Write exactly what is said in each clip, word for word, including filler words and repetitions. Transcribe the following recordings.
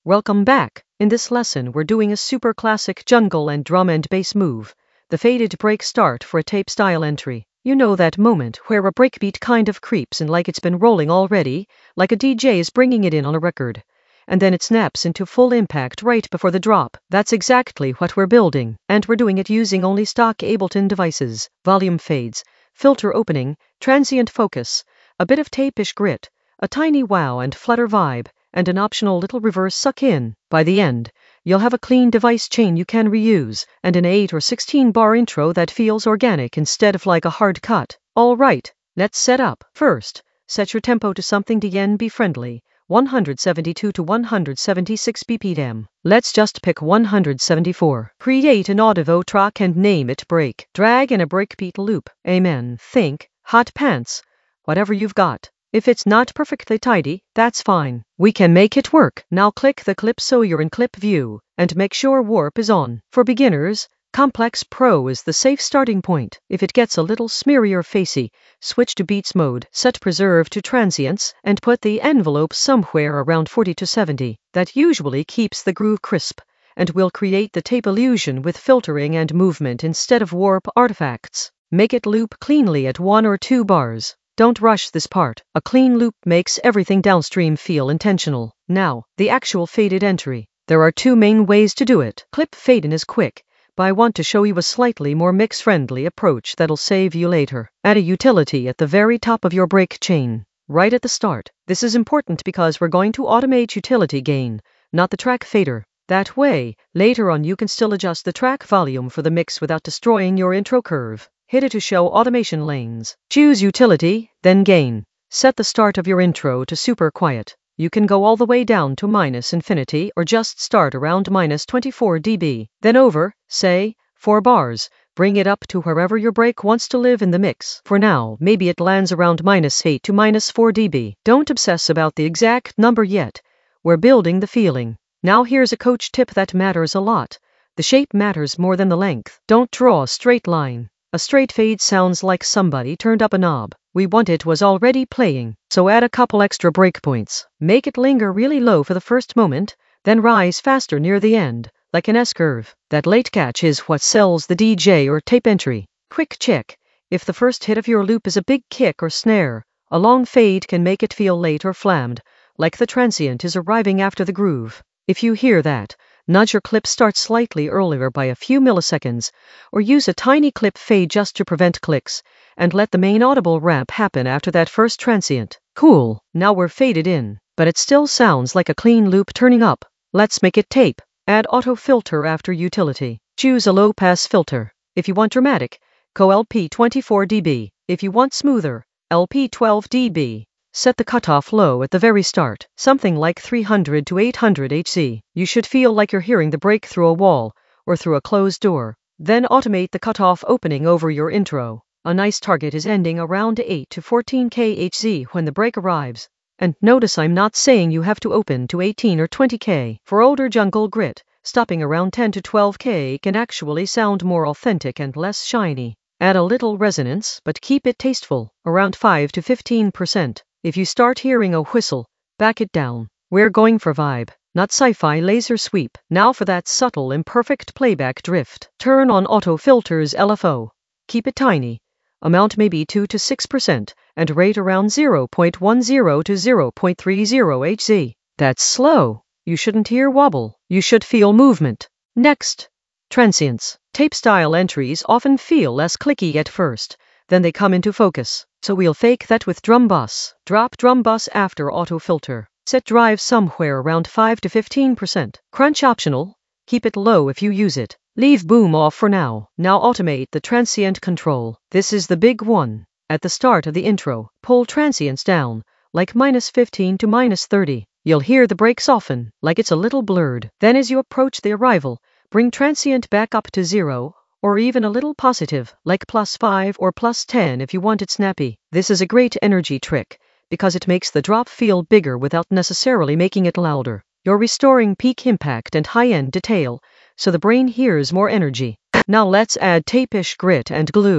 Welcome back. In this lesson, we're doing a super classic jungle and drum and bass move, the faded break start for a tape style entry. You know that moment where a breakbeat kind of creeps in like it's been rolling already, like a D J is bringing it in on a record, and then it snaps into full impact right before the drop. That's exactly what we're building, and we're doing it using only stock Ableton devices, volume fades, filter opening, transient focus, a bit of tape-ish grit, a tiny wow and flutter vibe, and an optional little reverse suck in. By the end, you'll have a clean device chain you can reuse, and an eight or sixteen bar intro that feels organic instead of like a hard cut. Alright, let's set up. First, set your tempo to something D N B friendly, one seventy-two to one seventy-six B P M. Let's just pick one seventy-four. Create an Audivo track and name it break. Drag in a breakbeat loop. Amen. Think, hot pants, whatever you've got. If it's not perfectly tidy, that's fine. We can make it work. Now click the clip so you're in clip view, and make sure warp is on. For beginners, Complex Pro is the safe starting point. If it gets a little smeary or facey, switch to Beats mode, set preserve to transients, and put the envelope somewhere around forty to seventy. That usually keeps the groove crisp, and will create the tape illusion with filtering and movement instead of warp artifacts. Make it loop cleanly at one or two bars. Don't rush this part. A clean loop makes everything downstream feel intentional. Now, the actual faded entry. There are two main ways to do it. Clip fade in is quick, but I want to show you a slightly more mix-friendly approach that'll save you later. Add a utility at the very top of your break chain, right at the start. This is important because we're going to automate utility gain, not the track fader. That way, later on you can still adjust the track volume for the mix without destroying your intro curve. Hit it to show automation lanes. Choose utility, then gain. Set the start of your intro to super quiet. You can go all the way down to minus infinity or just start around minus twenty-four decibels. Then over, say, four bars. Bring it up to wherever your break wants to live in the mix. For now, maybe it lands around minus eight to minus four decibels. Don't obsess about the exact number yet. We're building the feeling. Now here's a coach tip that matters a lot. The shape matters more than the length. Don't draw a straight line. A straight fade sounds like somebody turned up a knob. We want it was already playing, so add a couple extra breakpoints. Make it linger really low for the first moment, then rise faster near the end, like an S-curve. That late catch is what sells the D J or tape entry. Quick check. If the first hit of your loop is a big kick or snare, a long fade can make it feel late or flammed, like the transient is arriving after the groove. If you hear that, nudge your clip start slightly earlier by a few milliseconds, or use a tiny clip fade just to prevent clicks, and let the main audible ramp happen after that first transient. Cool, now we're faded in, but it still sounds like a clean loop turning up. Let's make it tape. Add auto filter after utility. Choose a low pass filter. If you want dramatic, go L P twenty-four decibels. If you want smoother, L P twelve decibels. Set the cutoff low at the very start, something like three hundred to eight hundred hertz. You should feel like you're hearing the break through a wall, or through a closed door. Then automate the cutoff opening over your intro. A nice target is ending around eight to fourteen kilohertz when the break arrives. And notice I'm not saying you have to open to eighteen or twenty kilohertz. For older jungle grit, stopping around ten to twelve kilohertz can actually sound more authentic and less shiny. Add a little resonance, but keep it tasteful, around five to fifteen percent. If you start hearing a whistle, back it down. We're going for vibe, not sci-fi laser sweep. Now for that subtle imperfect playback drift. Turn on auto filters L F O. Keep it tiny. Amount maybe two to six percent, and rate around zero point one zero to zero point three zero hertz. That's slow. You shouldn't hear wobble. You should feel movement. Next, transients. Tape style entries often feel less clicky at first, then they come into focus. So we'll fake that with drum bus. Drop drum bus after auto filter. Set drive somewhere around five to fifteen percent. Crunch optional. Keep it low if you use it. Leave boom off for now. Now automate the transient control. This is the big one. At the start of the intro, pull transients down, like minus fifteen to minus thirty. You'll hear the break soften, like it's a little blurred. Then as you approach the arrival, bring transient back up to zero, or even a little positive, like plus five or plus ten if you want it snappy. This is a great energy trick, because it makes the drop feel bigger without necessarily making it louder. You're restoring peak impact and high-end detail, so the brain hears more energy. Now let's add tape-ish grit and glue.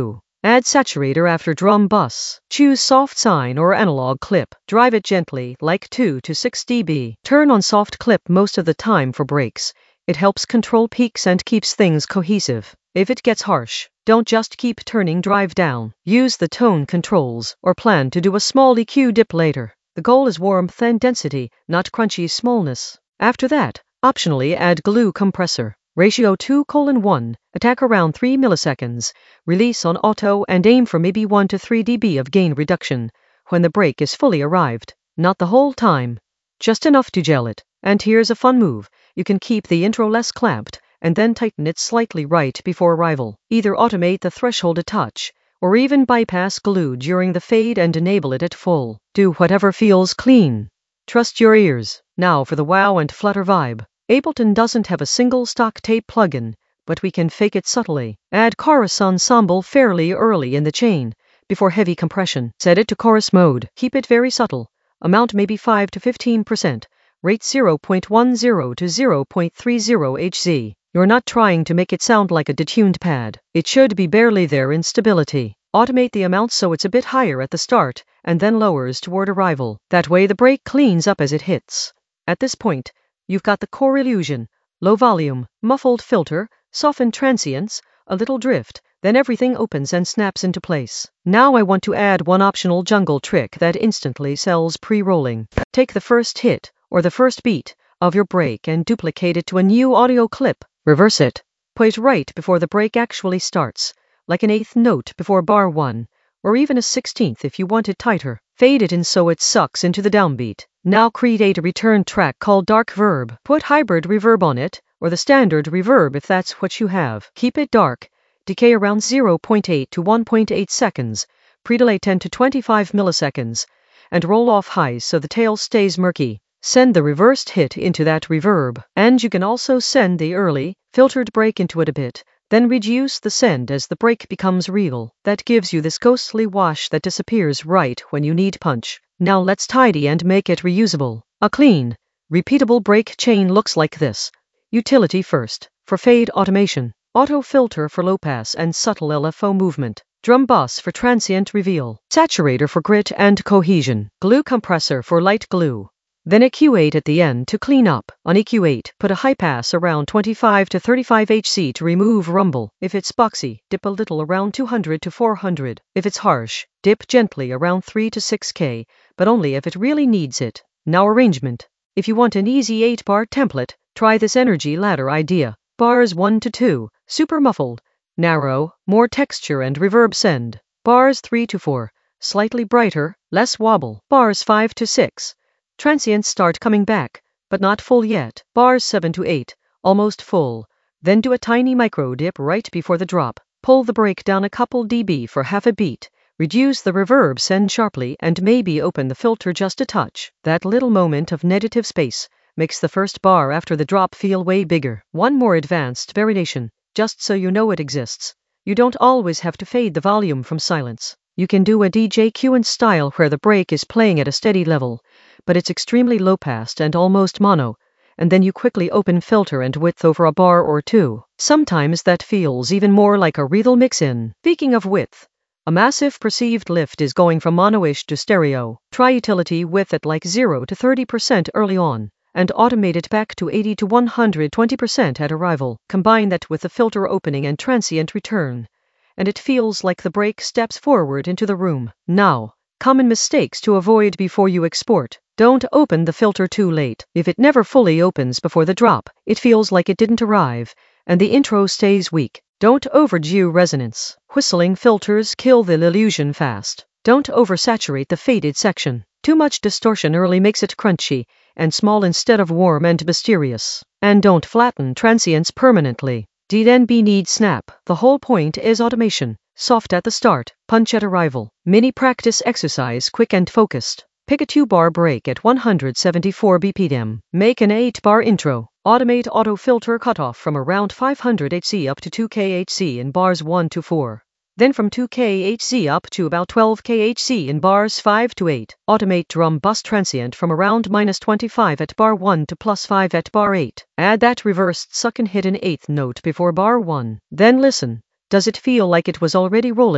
Add saturator after drum bus. Choose soft sine or analog clip. Drive it gently, like two to six decibels. Turn on soft clip most of the time for breaks. It helps control peaks and keeps things cohesive. If it gets harsh, don't just keep turning drive down. Use the tone controls, or plan to do a small E Q dip later. The goal is warmth and density, not crunchy smallness. After that, optionally add glue compressor. Ratio two colon one, attack around three milliseconds, release on auto and aim for maybe one to three decibels of gain reduction when the break is fully arrived. Not the whole time, just enough to gel it. And here's a fun move. You can keep the intro less clamped and then tighten it slightly right before arrival. Either automate the threshold a touch, or even bypass glue during the fade and enable it at full. Do whatever feels clean. Trust your ears. Now for the wow and flutter vibe. Ableton doesn't have a single stock tape plugin, but we can fake it subtly. Add chorus ensemble fairly early in the chain, before heavy compression. Set it to chorus mode. Keep it very subtle. Amount maybe five to fifteen percent. Rate zero point one zero to zero point three zero hertz. You're not trying to make it sound like a detuned pad. It should be barely there in stability. Automate the amount so it's a bit higher at the start, and then lowers toward arrival. That way the break cleans up as it hits. At this point, you've got the core illusion: low volume, muffled filter, softened transients, a little drift, then everything opens and snaps into place. Now I want to add one optional jungle trick that instantly sells pre-rolling. Take the first hit, or the first beat, of your break and duplicate it to a new audio clip. Reverse it. Play it right before the break actually starts, like an eighth note before bar one, or even a sixteenth if you want it tighter. Fade it in so it sucks into the downbeat. Now create a return track called Dark Verb. Put hybrid reverb on it, or the standard reverb if that's what you have. Keep it dark. Decay around zero point eight to one point eight seconds. Pre-delay ten to twenty-five milliseconds. And roll off highs so the tail stays murky. Send the reversed hit into that reverb. And you can also send the early, filtered break into it a bit. Then reduce the send as the break becomes real. That gives you this ghostly wash that disappears right when you need punch. Now let's tidy and make it reusable. A clean, repeatable break chain looks like this. Utility first. For fade automation. Auto filter for low pass and subtle L F O movement. Drum bus for transient reveal. Saturator for grit and cohesion. Glue compressor for light glue. Then E Q eight at the end to clean up. On E Q eight, put a high pass around twenty-five to thirty-five hertz to remove rumble. If it's boxy, dip a little around two hundred to four hundred. If it's harsh, dip gently around three to six K, but only if it really needs it. Now arrangement. If you want an easy eight bar template, try this energy ladder idea. Bars one to two, super muffled, narrow, more texture and reverb send. Bars three to four, slightly brighter, less wobble. Bars five to six. Transients start coming back, but not full yet. Bars seven to eight, almost full. Then do a tiny micro dip right before the drop. Pull the break down a couple dB for half a beat. Reduce the reverb send sharply and maybe open the filter just a touch. That little moment of negative space makes the first bar after the drop feel way bigger. One more advanced variation, just so you know it exists. You don't always have to fade the volume from silence. You can do a D J Q-in style where the break is playing at a steady level, but it's extremely low-passed and almost mono, and then you quickly open filter and width over a bar or two. Sometimes that feels even more like a real mix-in. Speaking of width, a massive perceived lift is going from mono-ish to stereo. Try utility width at like zero to thirty percent early on, and automate it back to eighty to one hundred twenty percent at arrival. Combine that with the filter opening and transient return, and it feels like the break steps forward into the room. Now, common mistakes to avoid before you export. Don't open the filter too late. If it never fully opens before the drop, it feels like it didn't arrive, and the intro stays weak. Don't overdo resonance. Whistling filters kill the illusion fast. Don't oversaturate the faded section. Too much distortion early makes it crunchy and small instead of warm and mysterious. And don't flatten transients permanently. D N B needs snap. The whole point is automation. Soft at the start, punch at arrival. Mini practice exercise, quick and focused. Pick a two bar break at one hundred seventy-four B P M. Make an eight bar intro. Automate auto filter cutoff from around five hundred hertz up to two K hertz in bars one to four. Then from two K hertz up to about twelve K hertz in bars five to eight. Automate drum bus transient from around minus twenty-five at bar one to plus five at bar eight. Add that reversed suck and hit an eighth note before bar one. Then listen. Does it feel like it was already rolling?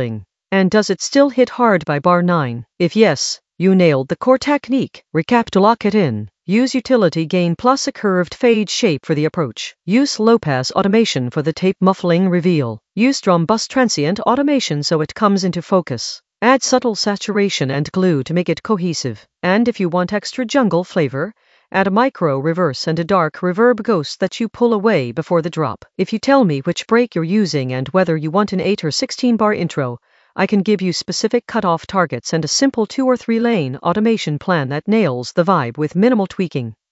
And does it still hit hard by bar nine? If yes, you nailed the core technique. Recap to lock it in. Use utility gain plus a curved fade shape for the approach. Use low pass automation for the tape muffling reveal. Use drum bus transient automation so it comes into focus. Add subtle saturation and glue to make it cohesive. And if you want extra jungle flavor, add a micro reverse and a dark reverb ghost that you pull away before the drop. If you tell me which break you're using and whether you want an eight or sixteen bar intro, I can give you specific cutoff targets and a simple two or three lane automation plan that nails the vibe with minimal tweaking.